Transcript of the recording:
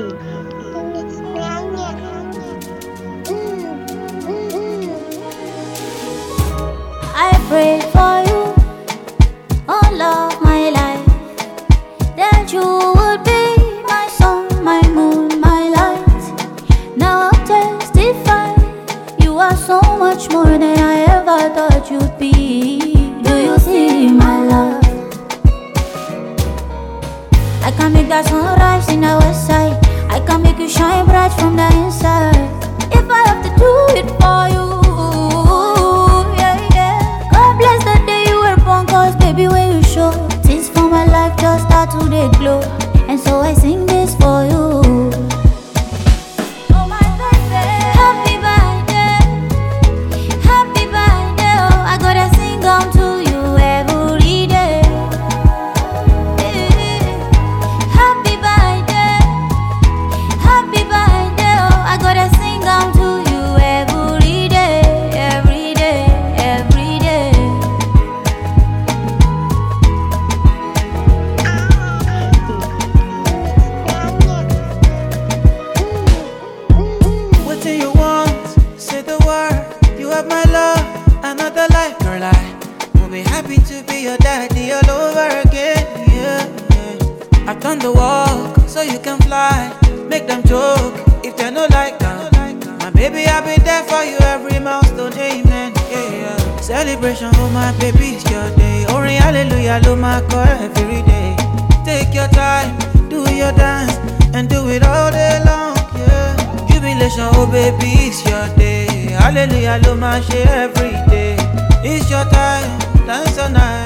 I prayed for you all of my life, that you would be my sun, my moon, my light. Now I'll testify, you are so much more than I ever thought you'd be. Do you see my love? I can make that sunrise in the west side, I can make you shine bright from the inside. If I have to do it for you, bless the day you were born, cause baby when you show, things for my life just start to they glow. And so I sing this for you. Oh my baby, happy birthday, oh, I gotta sing on to you every day. Happy birthday, oh, I gotta sing on to you every day, every day, every day. What do you want? Say the word. You have my love, another life, girl. I will be happy to be your daddy all over again. Yeah, yeah. I've done the walk so you can fly. Make them joke if they no like that. My baby, I'll be there for you every milestone. Amen. Yeah, yeah. Celebration, oh my baby, it's your day. Ori hallelujah, lo my core every day. Take your time, do your dance, and do it all day long. Yeah. Jubilation, oh baby, it's your day. Hallelujah, lo my share every day. It's your time, dance all night.